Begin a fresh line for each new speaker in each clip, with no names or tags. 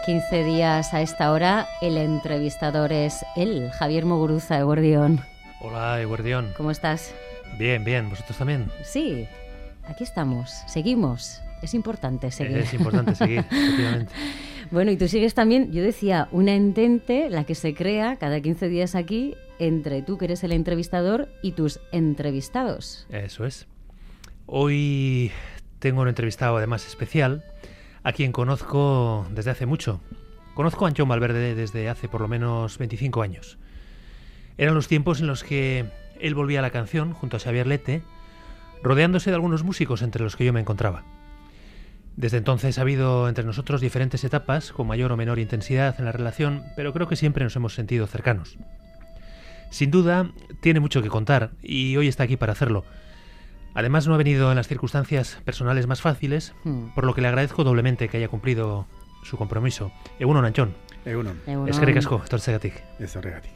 cada 15 días a esta hora el entrevistador es él, Javier Muguruza, Eguerdión.
Hola, Eguerdión.
¿Cómo estás?
Bien, bien. ¿Vosotros también?
Sí, aquí estamos, seguimos. Es importante seguir.
Es importante seguir, efectivamente.
Bueno, y tú sigues también, yo decía, una entente, la que se crea cada 15 días aquí, entre tú, que eres el entrevistador, y tus entrevistados.
Eso es. Hoy tengo un entrevistado además especial, a quien conozco desde hace mucho. Conozco a Antxon Valverde desde hace por lo menos 25 años. Eran los tiempos en los que él volvía a la canción junto a Xabier Lete, rodeándose de algunos músicos entre los que yo me encontraba. Desde entonces ha habido entre nosotros diferentes etapas, con mayor o menor intensidad en la relación, pero creo que siempre nos hemos sentido cercanos. Sin duda, tiene mucho que contar, y hoy está aquí para hacerlo. Además, no ha venido en las circunstancias personales más fáciles, por lo que le agradezco doblemente que haya cumplido su compromiso. Egunon, Antxon.
Egunon.
Eskerrik asko, etortzegatik.
Eskerrik.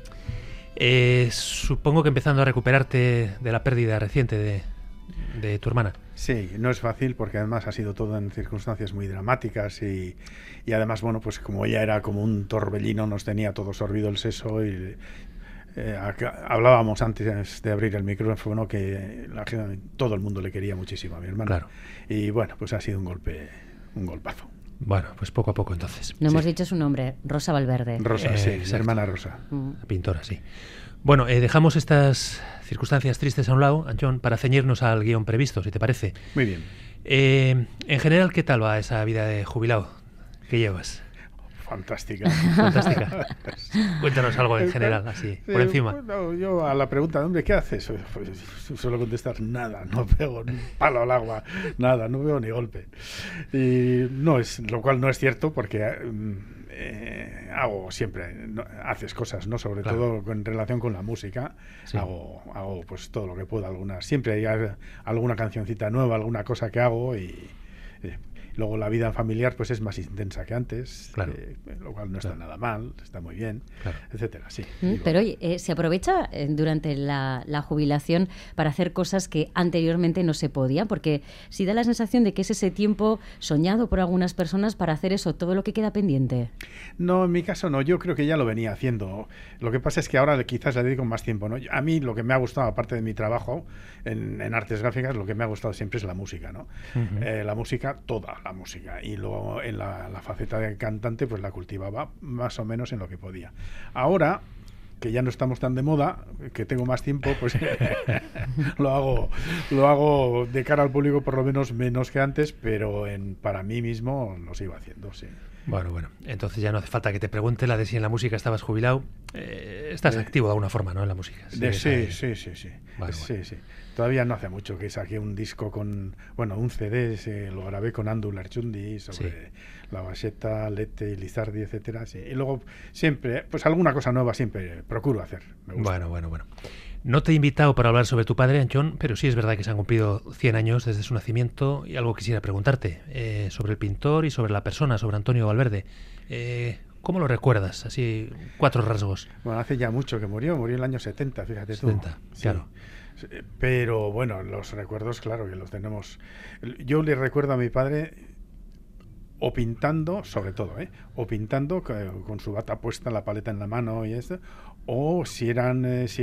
Supongo que empezando a recuperarte de la pérdida reciente de tu hermana.
Sí, no es fácil porque además ha sido todo en circunstancias muy dramáticas y además, bueno, pues como ella era como un torbellino, nos tenía todo sorbido el seso y hablábamos antes de abrir el micrófono que todo el mundo le quería muchísimo a mi hermana.
Claro.
Y bueno, pues ha sido un golpazo.
Bueno, pues poco a poco entonces.
No hemos dicho su nombre, Rosa Valverde.
Rosa, sí,
exacto.
mi hermana Rosa.
La pintora, sí. Bueno, dejamos estas circunstancias tristes a un lado, Antxon, para ceñirnos al guión previsto, si te parece.
Muy bien.
En general, ¿qué tal va esa vida de jubilado que llevas?
Fantástica.
Fantástica. Cuéntanos algo en general, así, por encima.
Bueno, yo a la pregunta, hombre, ¿qué haces? Pues suelo contestar, nada, no pego ni palo al agua, nada, no veo ni golpe. Y lo cual no es cierto porque hago siempre, haces cosas, ¿no? Sobre todo en relación con la música, sí. Hago pues todo lo que puedo, siempre hay alguna cancioncita nueva, alguna cosa que hago y luego la vida familiar pues es más intensa que antes,
claro.
Lo cual no está nada mal, está muy bien,
claro.
etcétera. Sí.
Pero oye, ¿se aprovecha durante la jubilación para hacer cosas que anteriormente no se podían? Porque sí da la sensación de que es ese tiempo soñado por algunas personas para hacer eso, todo lo que queda pendiente.
No, en mi caso no, yo creo que ya lo venía haciendo. Lo que pasa es que ahora quizás le dedico más tiempo, ¿no? A mí lo que me ha gustado, aparte de mi trabajo en artes gráficas, lo que me ha gustado siempre es la música, ¿no? Uh-huh. La música, toda la música, y luego en la faceta de cantante pues la cultivaba más o menos en lo que podía. Ahora que ya no estamos tan de moda, que tengo más tiempo, pues lo hago de cara al público por lo menos que antes, pero para mí mismo lo sigo haciendo, sí.
Bueno, entonces ya no hace falta que te pregunte la de si en la música estabas jubilado. Estás activo de alguna forma, ¿no? En la música.
Sí.
Vale.
Sí. Todavía no hace mucho que saqué un disco un CD, lo grabé con Andu Lerchundi sobre la Baxeta, Lete, Lizardi, etcétera. Sí. Y luego siempre, pues alguna cosa nueva siempre procuro hacer. Me gusta.
Bueno. No te he invitado para hablar sobre tu padre, Antxon, pero sí es verdad que se han cumplido 100 años desde su nacimiento y algo quisiera preguntarte sobre el pintor y sobre la persona, sobre Antonio Valverde. ¿Cómo lo recuerdas? Así, 4 rasgos.
Bueno, hace ya mucho que murió en el año 70, fíjate tú.
70, sí. Claro.
Pero bueno, los recuerdos, claro que los tenemos. Yo le recuerdo a mi padre o pintando, sobre todo, o pintando con su bata puesta, la paleta en la mano y esto, o si era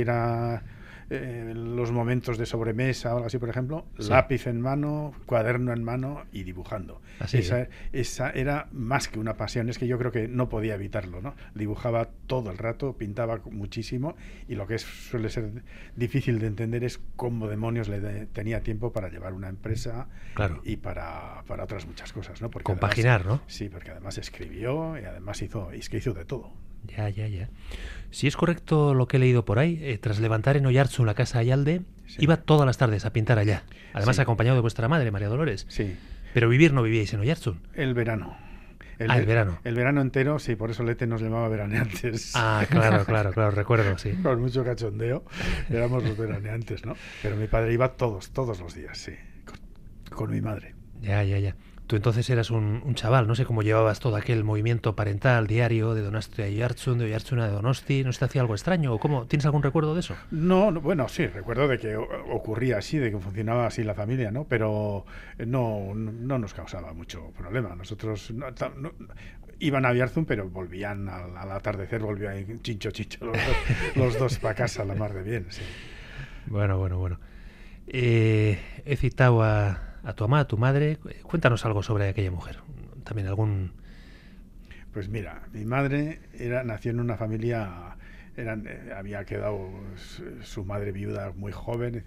los momentos de sobremesa o algo así, por ejemplo, lápiz en mano, cuaderno en mano y dibujando.
Así,
esa era más que una pasión, es que yo creo que no podía evitarlo, ¿no? Dibujaba todo el rato, pintaba muchísimo y lo que suele ser difícil de entender es cómo demonios tenía tiempo para llevar una empresa,
claro.
Y para otras muchas cosas, ¿no? Porque
compaginar,
además,
¿no?
Sí, porque además escribió y además hizo de todo.
Ya. Si es correcto lo que he leído por ahí, tras levantar en Oiartzun la casa Ayalde, iba todas las tardes a pintar allá. Además acompañado de vuestra madre, María Dolores.
Sí.
Pero vivir no vivíais en Oiartzun.
El verano.
El verano.
El verano entero, sí, por eso Lete nos llamaba veraneantes.
Ah, claro, recuerdo, sí.
Con mucho cachondeo, éramos los veraneantes, ¿no? Pero mi padre iba todos los días, sí, con mi madre.
Ya. Tú entonces eras un chaval, no sé cómo llevabas todo aquel movimiento parental diario de Donosti a Oiartzun, de Oiartzun a Donosti. ¿No se te hacía algo extraño? ¿O cómo? ¿Tienes algún recuerdo de eso?
No, bueno, sí, recuerdo de que ocurría así, de que funcionaba así la familia, ¿no? Pero no nos causaba mucho problema. Nosotros iban a Oiartzun, pero volvían al atardecer, volvían chincho los dos para casa, la mar de bien, sí.
Bueno. He citado a tu mamá, a tu madre. Cuéntanos algo sobre aquella mujer. También algún...
Pues mira, mi madre nació en una familia, había quedado su madre viuda muy joven,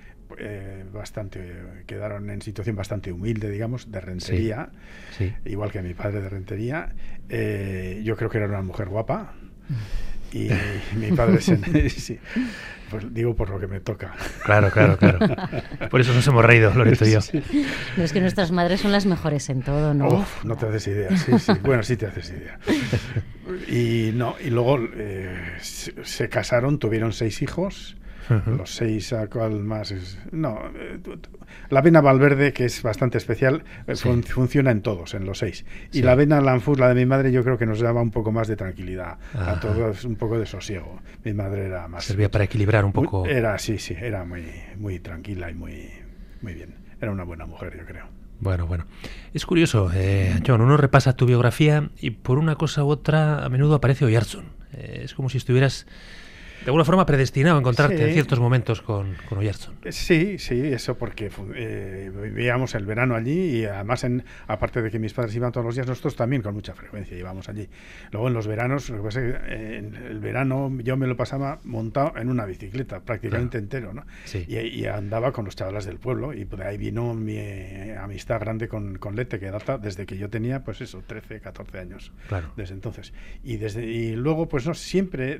quedaron en situación bastante humilde, digamos, de Rentería,
sí.
Igual que mi padre de Rentería. Yo creo que era una mujer guapa. Y mi padre sí, pues digo por lo que me toca.
Claro. Por eso nos hemos reído, Loreto y yo.
Sí.
No, es que nuestras madres son las mejores en todo, ¿no?
Uf, no te haces idea, sí. Bueno, sí te haces idea. Y luego se casaron, tuvieron 6 hijos. Los 6, ¿a cuál más es? No, la avena Valverde, que es bastante especial, funciona en todos, en los 6. Y la avena Lanfus, la de mi madre, yo creo que nos daba un poco más de tranquilidad. A todos, un poco de sosiego. Mi madre era más...
Servía para equilibrar un poco...
Era muy tranquila y muy bien. Era una buena mujer, yo creo.
Bueno. Es curioso, John, uno repasa tu biografía y por una cosa u otra a menudo aparece Oiartzun. Es como si estuvieras... de alguna forma predestinado a encontrarte en ciertos momentos con Oiartzun.
Sí, eso porque vivíamos el verano allí y además, aparte de que mis padres iban todos los días, nosotros también con mucha frecuencia íbamos allí. Luego en los veranos, lo que pasa es que en el verano yo me lo pasaba montado en una bicicleta prácticamente entero, ¿no?
Sí.
Y andaba con los chavalas del pueblo y de ahí vino mi amistad grande con Lete, que data desde que yo tenía, pues eso, 13, 14 años.
Claro.
Desde entonces. Y luego, pues no, siempre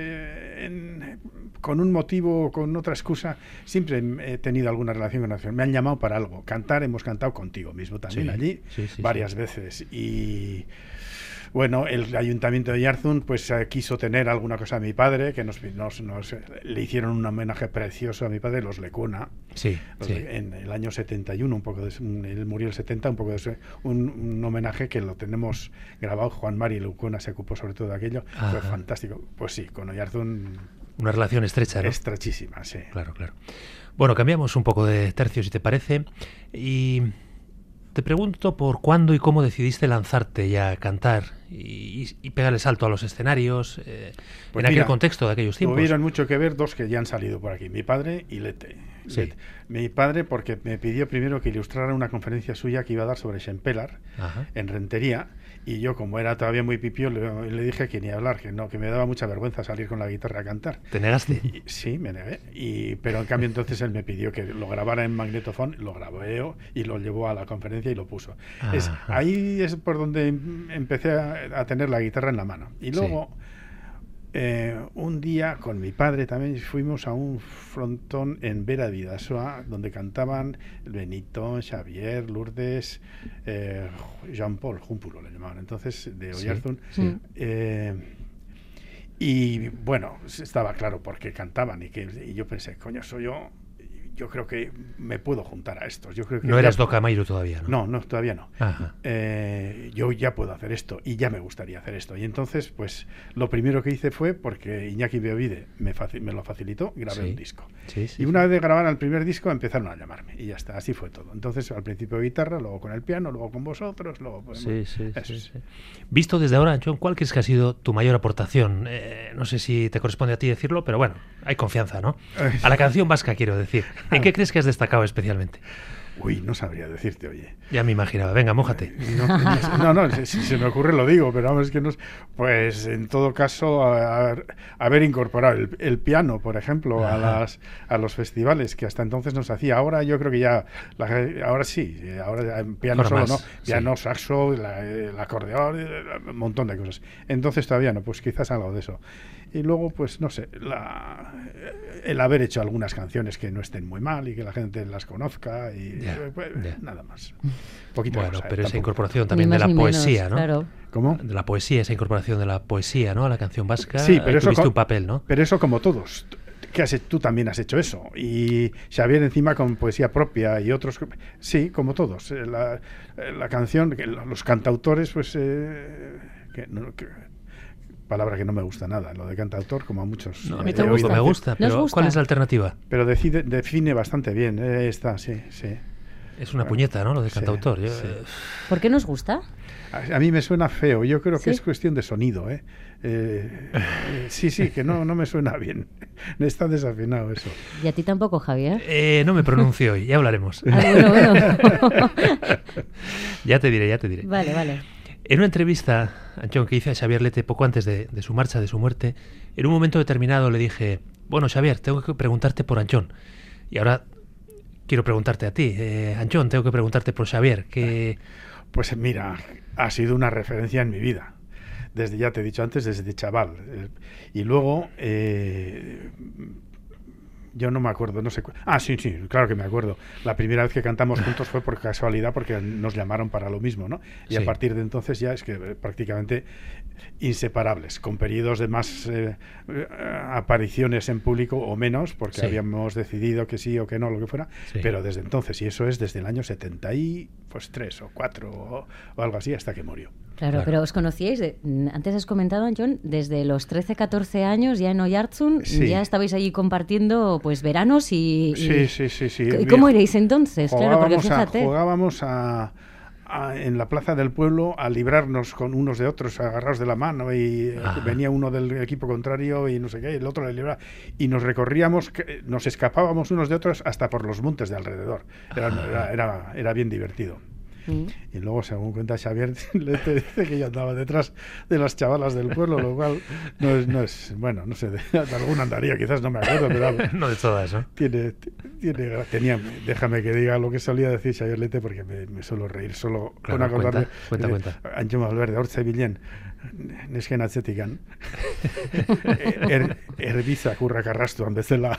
con un motivo, con otra excusa, siempre he tenido alguna relación con la nación. Me han llamado para algo. Hemos cantado contigo mismo también allí, varias veces. Y bueno, el ayuntamiento de Oiartzun pues quiso tener alguna cosa a mi padre, que le hicieron un homenaje precioso a mi padre, los Lecuna. En el año 71, él murió el 70, un homenaje que lo tenemos grabado. Juan Mari Lecuna se ocupó sobre todo de aquello. Fue fantástico. Pues sí, con Oiartzun...
Una relación estrecha, ¿no?
Estrechísima, sí.
Claro. Bueno, cambiamos un poco de tercio, si te parece, y te pregunto por cuándo y cómo decidiste lanzarte ya a cantar y pegar el salto a los escenarios en aquel contexto de aquellos tiempos.
Tuvieron mucho que ver 2 que ya han salido por aquí, mi padre y Lete.
Sí.
Mi padre porque me pidió primero que ilustrara una conferencia suya que iba a dar sobre Xempelar en Rentería. Y yo, como era todavía muy pipio, le dije que ni hablar, que me daba mucha vergüenza salir con la guitarra a cantar.
¿Te negaste?
Sí, me negué. Pero en cambio entonces él me pidió que lo grabara en magnetofón, lo grabé y lo llevó a la conferencia y lo puso. Ahí es por donde empecé a tener la guitarra en la mano. Y luego, un día con mi padre también fuimos a un frontón en Vera Bidasoa, donde cantaban Benito, Xavier, Lourdes, Jean-Paul Júmpulo le llamaban entonces, de Oiartzun. Y bueno, estaba claro por qué cantaban y yo pensé, coño, yo creo que me puedo juntar a estos. Yo creo que
no eras Docamairo todavía, ¿no?
No, todavía no. Yo ya puedo hacer esto y ya me gustaría hacer esto. Y entonces, pues, lo primero que hice fue, porque Iñaki Beovide me lo facilitó, grabé un disco. Y una vez de grabar el primer disco empezaron a llamarme y ya está, así fue todo. Entonces, al principio guitarra, luego con el piano, luego con vosotros, luego... Pues,
Visto desde ahora, John, ¿cuál crees que ha sido tu mayor aportación? No sé si te corresponde a ti decirlo, pero bueno, hay confianza, ¿no? A la canción vasca, quiero decir. ¿En qué crees que has destacado especialmente?
Uy, no sabría decirte, oye.
Ya me imaginaba. Venga, mójate.
No, si se me ocurre lo digo, pero vamos, es que no... Pues en todo caso, haber incorporado el piano, por ejemplo, a los festivales, que hasta entonces no se hacía. Ahora yo creo que ya... ahora sí, ahora piano solo no. Piano, saxo, el acordeón, un montón de cosas. Entonces todavía no, pues quizás algo de eso. Y luego, pues no sé, el haber hecho algunas canciones que no estén muy mal y que la gente las conozca y nada más. Poquito
bueno,
cosa,
pero esa
tampoco.
incorporación también de la poesía,
menos,
¿no?
Claro.
¿Cómo?
De la poesía, esa incorporación de la poesía, ¿no? A la canción vasca.
Sí, pero eso
tuviste un papel, ¿no?
Pero eso como todos. tú también has hecho eso. Y Xavier encima con poesía propia y otros, sí, como todos. La canción, los cantautores, pues... palabra que no me gusta nada, lo de cantautor, como a muchos.
No, a mí tampoco me gusta, pero ¿cuál es la alternativa?
Pero define bastante bien, está, sí.
Es una puñeta, ¿no? Lo de cantautor.
Sí, sí.
¿Por qué nos gusta?
A mí me suena feo, yo creo que es cuestión de sonido, sí, que no me suena bien. Está desafinado eso.
¿Y a ti tampoco, Javier?
No me pronuncio hoy, ya hablaremos.
Bueno.
Ya te diré.
Vale.
En una entrevista, Antxon, que hice a Xavier Lete poco antes de su marcha, de su muerte, en un momento determinado le dije, bueno, Xavier, tengo que preguntarte por Antxon. Y ahora quiero preguntarte a ti. Antxon, tengo que preguntarte por Xavier.
Pues mira, ha sido una referencia en mi vida. Desde, ya te he dicho antes, desde chaval. Y luego... yo no me acuerdo, no sé... sí, claro que me acuerdo. La primera vez que cantamos juntos fue por casualidad, porque nos llamaron para lo mismo, ¿no? Y a partir de entonces ya es que prácticamente inseparables, con periodos de más apariciones en público o menos, porque habíamos decidido que sí o que no, lo que fuera, pero desde entonces, y eso es desde el año 73 o 4 o algo así, hasta que murió.
Claro, pero os conocíais, antes has comentado, Antxon, desde los 13, 14 años ya en Oiartzun, ya estabais allí compartiendo pues veranos y...
Sí.
¿Y cómo erais entonces? Claro, porque fíjate...
Jugábamos en la plaza del pueblo a librarnos con unos de otros, agarrados de la mano, y venía uno del equipo contrario y no sé qué, y el otro le libraba, y nos recorríamos, nos escapábamos unos de otros hasta por los montes de alrededor. Era bien divertido. Y luego, según cuenta Xavier, le dice que yo andaba detrás de las chavalas del pueblo, lo cual no es bueno, no sé, de alguna andaría, quizás, no me acuerdo, pero
no de todas, ¿no?
Tenía, déjame que diga lo que solía decir Xavier Lete, porque me suelo reír solo con acordarme.
Cuenta.
Antxon Valverde, hortze bilen, nesken atzetikan, erbiza kurrak arrastuan bezala.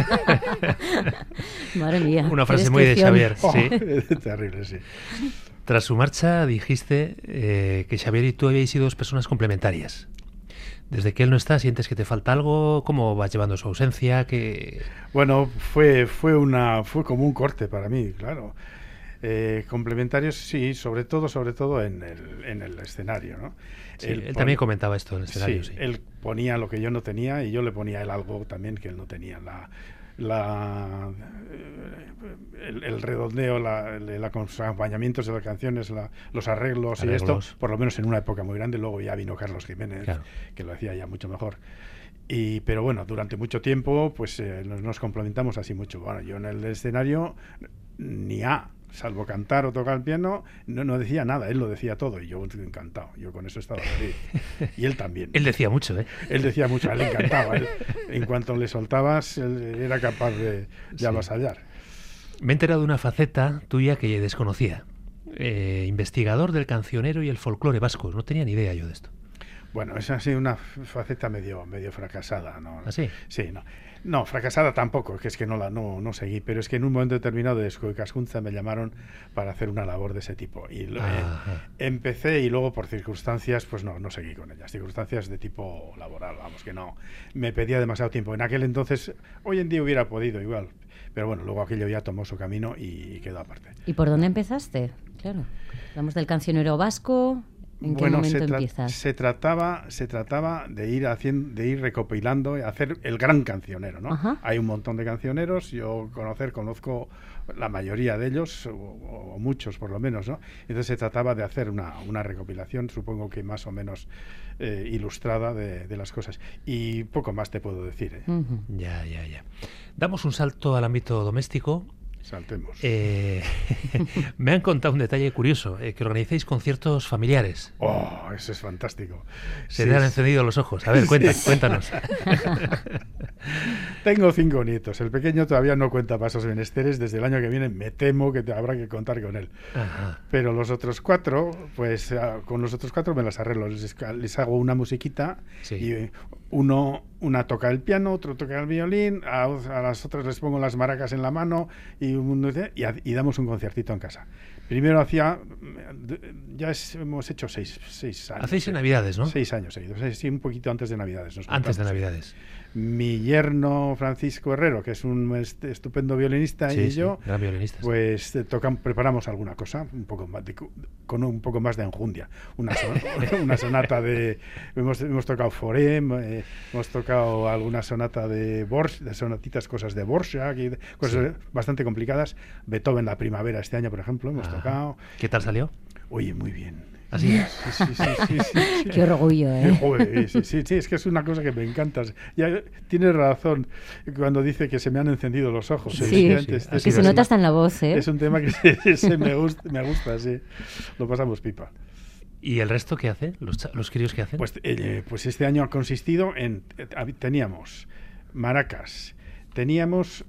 Madre mía.
Una frase muy de Xavier, sí.
Terrible, sí.
Tras su marcha dijiste que Xavier y tú habíais sido dos personas complementarias. Desde que él no está, ¿sientes que te falta algo? ¿Cómo vas llevando su ausencia?
Bueno, fue como un corte para mí, claro. Complementarios, sí, sobre todo en el escenario, ¿no?
Sí, él también comentaba esto en el escenario. Sí,
él ponía lo que yo no tenía y yo le ponía a él algo también que él no tenía. El redondeo, los acompañamientos de las canciones, los arreglos y esto, por lo menos en una época muy grande. Luego ya vino Carlos Jiménez, que lo hacía ya mucho mejor. Pero bueno, durante mucho tiempo pues nos complementamos así mucho. Bueno, yo en el escenario salvo cantar o tocar el piano, no decía nada, él lo decía todo y yo encantado, yo con eso estaba feliz. Y él también.
Él decía mucho, ¿eh?
Él decía mucho, a él le encantaba. En cuanto le soltabas, él era capaz de avasallar.
Me he enterado de una faceta tuya que desconocía. Investigador del cancionero y el folclore vasco. No tenía ni idea yo de esto.
Bueno, esa ha sido una faceta medio fracasada, ¿no?
¿Ah, sí?
Sí, no. No, fracasada tampoco, que es que no seguí, pero es que en un momento determinado de Escoicascuntza me llamaron para hacer una labor de ese tipo. Y empecé y luego por circunstancias, pues no seguí con ellas. Circunstancias de tipo laboral, vamos, que no. Me pedía demasiado tiempo. En aquel entonces, hoy en día hubiera podido igual. Pero bueno, luego aquello ya tomó su camino y quedó aparte.
¿Y por dónde empezaste? Claro. Hablamos del cancionero vasco. ¿En qué momento empiezas?
Se trataba de ir recopilando, hacer el gran cancionero, ¿no?
Ajá.
Hay un montón de cancioneros, yo conozco la mayoría de ellos, o muchos por lo menos, ¿no? Entonces se trataba de hacer una recopilación, supongo que más o menos ilustrada de las cosas. Y poco más te puedo decir, ¿eh?
Uh-huh.
Ya. Damos un salto al ámbito doméstico.
Saltemos.
Me han contado un detalle curioso, que organizáis conciertos familiares.
Oh, eso es fantástico.
Se te han encendido los ojos. A ver, cuéntanos.
Tengo 5 nietos. El pequeño todavía no cuenta pasos menesteres. Desde el año que viene me temo que habrá que contar con él.
Ajá.
Pero los otros 4, pues con los otros 4 me las arreglo. Les hago una musiquita y una toca el piano, otro toca el violín, a las otras les pongo las maracas en la mano y damos un conciertito en casa. Primero hemos hecho 6 años.
Hacéis en Navidades, ¿no?
6 años seguidos, sí, un poquito antes de Navidades.
Antes de Navidades.
mi yerno Francisco Herrero, que es un estupendo violinista,
Sí,
y
sí,
yo,
gran violinista, sí.
pues preparamos alguna cosa un poco más con un poco más de enjundia. Una sonata de... Hemos tocado Forem, hemos tocado alguna sonata de sonatitas, cosas de Borja, cosas bastante complicadas. Beethoven, La Primavera, este año, por ejemplo, hemos tocado.
¿Qué tal salió?
Oye, muy bien.
¿Así?
Sí.
Qué orgullo, ¿eh?
Joder, sí, es que es una cosa que me encanta. Ya tienes razón cuando dice que se me han encendido los ojos.
Sí,
Antes,
que se nota hasta en la voz, ¿eh?
Es un tema que me gusta, sí. Lo pasamos pipa.
¿Y el resto qué hace? ¿Los críos qué hacen?
Pues este año ha consistido en... Teníamos maracas, teníamos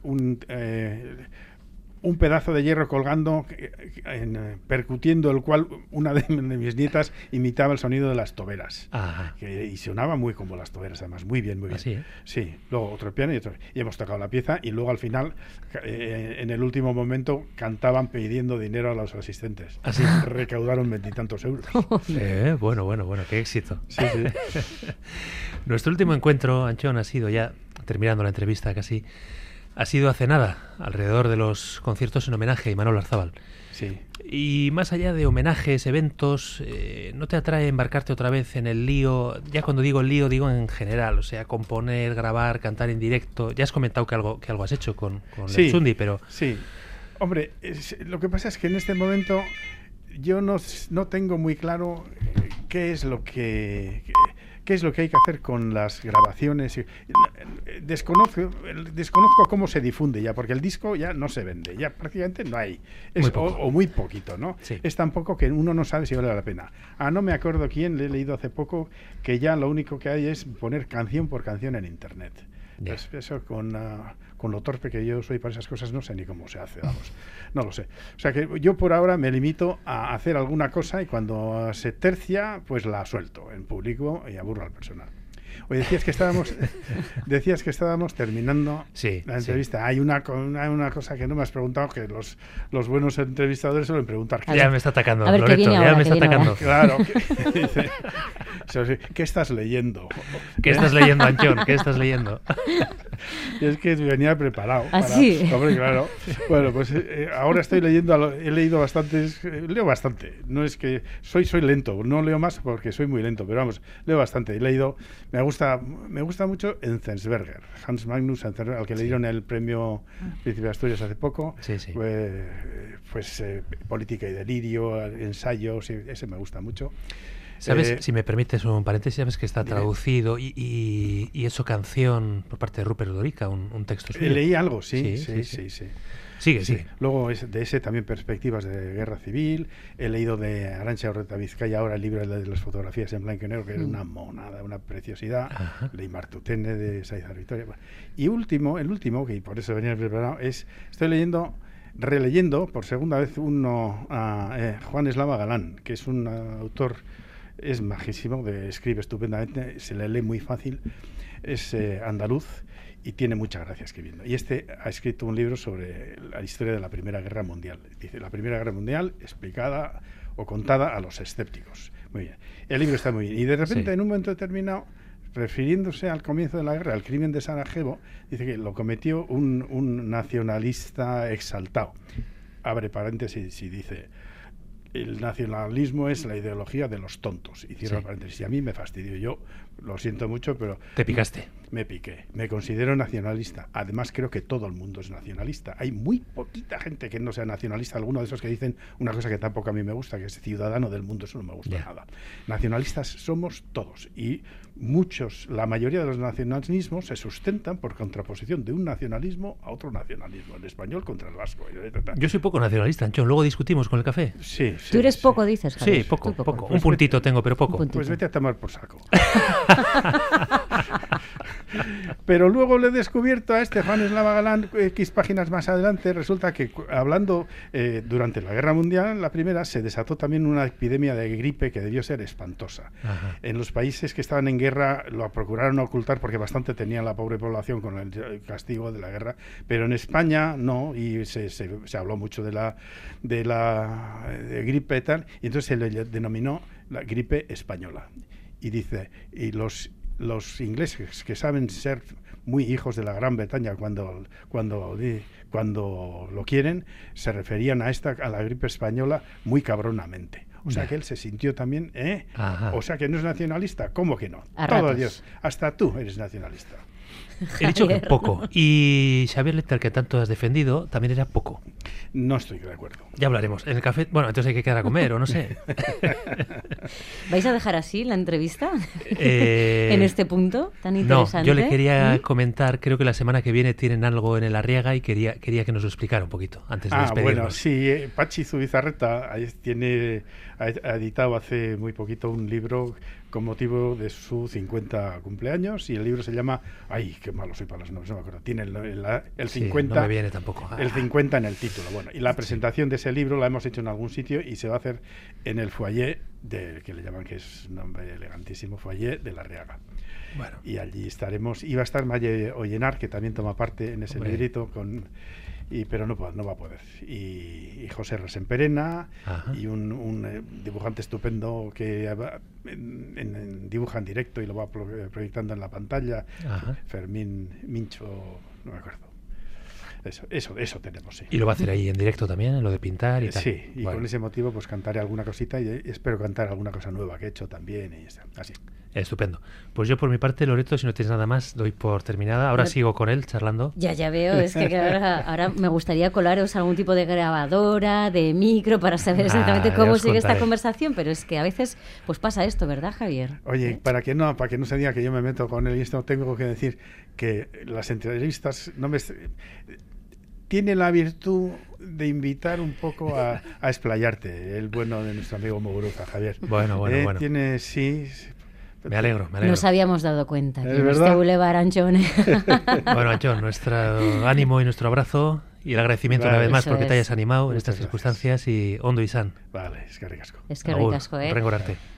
un pedazo de hierro colgando, percutiendo el cual una de mis nietas imitaba el sonido de las toberas. Y sonaba muy como las toberas, además, muy bien, muy bien.
¿Así, eh?
Sí, luego otro piano y hemos tocado la pieza, y luego al final, en el último momento, cantaban pidiendo dinero a los asistentes.
¿Así?
Recaudaron 20 y tantos euros.
Bueno, qué éxito.
Sí.
Nuestro último encuentro, Anchón, ha sido ya, terminando la entrevista casi, ha sido hace nada, alrededor de los conciertos en homenaje a Imanol Arzábal.
Sí.
Y más allá de homenajes, eventos, ¿no te atrae embarcarte otra vez en el lío? Ya cuando digo el lío, digo en general, o sea, componer, grabar, cantar en directo. Ya has comentado que algo has hecho con el Txundi, pero...
Sí, hombre, lo que pasa es que en este momento yo no tengo muy claro qué es lo que hay que hacer con las grabaciones. Desconozco cómo se difunde ya, porque el disco ya no se vende, ya prácticamente no hay, o muy poquito, ¿no?
Sí.
Es tan poco que uno no sabe si vale la pena. No me acuerdo quién, le he leído hace poco, que ya lo único que hay es poner canción por canción en internet. Pues eso, con lo torpe que yo soy para esas cosas, no sé ni cómo se hace, vamos, no lo sé. O sea que yo por ahora me limito a hacer alguna cosa, y cuando se tercia, pues la suelto en público y aburro al personal. Oye, decías que estábamos terminando la entrevista. Sí. Hay una cosa que no me has preguntado, que los buenos entrevistadores suelen preguntar.
Ya me está atacando,
a ver,
Loreto, ya me está atacando.
Claro. Dice, ¿qué estás leyendo?
¿Qué estás leyendo, Anchón? ¿Qué estás leyendo?
Y es que venía preparado.
¿Sí?
Hombre, claro. Bueno, pues ahora estoy leyendo, he leído bastantes, leo bastante. No es que soy lento, no leo más porque soy muy lento, pero vamos, leo bastante. He leído, me gusta mucho Enzensberger, Hans Magnus Enzensberger, al que le dieron el premio Príncipe de Asturias hace poco.
Sí.
Pues Política y Delirio, ensayos, ese me gusta mucho.
¿Sabes? Si me permites un paréntesis, sabes que está traducido y hecho canción por parte de Rupert Dorica, un texto suyo.
Leí algo, sí.
Sigue.
Luego de ese también Perspectivas de Guerra Civil. He leído de Arantxa Orreta Vizcaya ahora el libro de las fotografías en blanco y negro, que es una monada, una preciosidad. Leí Martutene de Saizar Victoria. Y el último, que por eso venía preparado, estoy releyendo por segunda vez Juan Eslava Galán, que es un autor, es majísimo, escribe estupendamente, se le lee muy fácil, es andaluz y tiene mucha gracia escribiendo. Y ha escrito un libro sobre la historia de la Primera Guerra Mundial. Dice, la Primera Guerra Mundial explicada o contada a los escépticos. Muy bien. El libro está muy bien. Y de repente, en un momento determinado, refiriéndose al comienzo de la guerra, al crimen de Sarajevo, dice que lo cometió un nacionalista exaltado. Abre paréntesis y dice: el nacionalismo es la ideología de los tontos. Y cierra paréntesis. Y a mí me fastidió. Yo lo siento mucho, pero...
¿Te picaste?
Me piqué. Me considero nacionalista. Además, creo que todo el mundo es nacionalista. Hay muy poquita gente que no sea nacionalista. Algunos de esos que dicen una cosa que tampoco a mí me gusta, que es ciudadano del mundo. Eso no me gusta nada. Nacionalistas somos todos. Y la mayoría de los nacionalismos se sustentan por contraposición de un nacionalismo a otro nacionalismo. El español contra el vasco.
Yo soy poco nacionalista, Anchón. Luego discutimos con el café.
Sí.
Tú eres poco, dices, Javier.
Sí, poco. Un puntito tengo, pero poco.
Pues vete a tomar por saco. Pero luego le he descubierto a Juan Eslava Galán, X páginas más adelante. Resulta que hablando durante la Guerra Mundial, la primera, se desató también una epidemia de gripe que debió ser espantosa. En los países que estaban en guerra lo procuraron ocultar porque bastante tenía la pobre población con el castigo de la guerra, pero en España no, y se habló mucho de la gripe y tal, y entonces se le denominó la gripe española. Y dice, y los ingleses, que saben ser muy hijos de la Gran Bretaña cuando lo quieren, se referían a la gripe española muy cabronamente. O sea que él se sintió también, o sea que no es nacionalista, ¿cómo que no? Todo Dios, hasta tú eres nacionalista.
He dicho que poco. Y Xavier Letta, que tanto has defendido, también era poco.
No estoy de acuerdo.
Ya hablaremos. En el café, bueno, entonces hay que quedar a comer, o no sé.
¿Vais a dejar así la entrevista? En este punto tan interesante.
No, yo le quería comentar, creo que la semana que viene tienen algo en el Arriaga y quería que nos lo explicara un poquito antes de despedirnos.
Bueno, sí, Pachi Zubizarreta ha editado hace muy poquito un libro con motivo de su 50 cumpleaños, y el libro se llama, ay, qué malo soy para los nombres, no me acuerdo, tiene el 50,
no me viene tampoco.
El 50 en el título. Bueno, y la presentación de ese libro la hemos hecho en algún sitio y se va a hacer en el foyer que le llaman, que es un nombre elegantísimo, foyer de la Arriaga.
Bueno.
Y allí estaremos. Iba a estar Maye Ollenar, que también toma parte en ese librito, pero no va a poder. Y José Resemperena, y un dibujante estupendo que dibuja en directo y lo va proyectando en la pantalla. Fermín Mincho, no me acuerdo. Eso tenemos, sí.
¿Y lo va a hacer ahí en directo también, lo de pintar y tal?
Sí, y con ese motivo pues cantaré alguna cosita y espero cantar alguna cosa nueva que he hecho también, y así.
Estupendo. Pues yo por mi parte, Loreto, si no tienes nada más, doy por terminada. Ahora sigo con él charlando.
Ya veo, es que ahora me gustaría colaros algún tipo de grabadora, de micro, para saber exactamente cómo sigue esta conversación, pero es que a veces pues pasa esto, ¿verdad, Javier?
Oye, para que no se diga que yo me meto con él, y esto tengo que decir que las entrevistas tiene la virtud de invitar un poco a explayarte, el bueno de nuestro amigo Muguruza, Javier.
Bueno.
Tiene, sí.
Me alegro.
Nos habíamos dado cuenta que
¿verdad?
este Boulevard Anchón.
Bueno, Anchón, nuestro ánimo y nuestro abrazo y el agradecimiento una vez más porque te hayas animado en estas circunstancias, y ondo izan.
Vale, eskerrik asko.
Eskerrik asko,
Rengorarte.